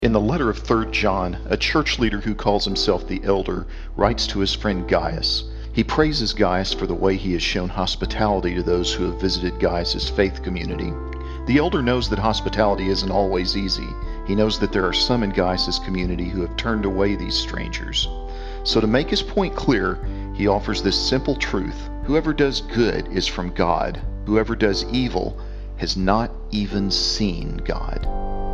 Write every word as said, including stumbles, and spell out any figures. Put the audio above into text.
In the letter of Third John, a church leader who calls himself the elder writes to his friend Gaius. He praises Gaius for the way he has shown hospitality to those who have visited Gaius' faith community. The elder knows that hospitality isn't always easy. He knows that there are some in Gaius' community who have turned away these strangers. So to make his point clear, he offers this simple truth: whoever does good is from God. Whoever does evil has not even seen God.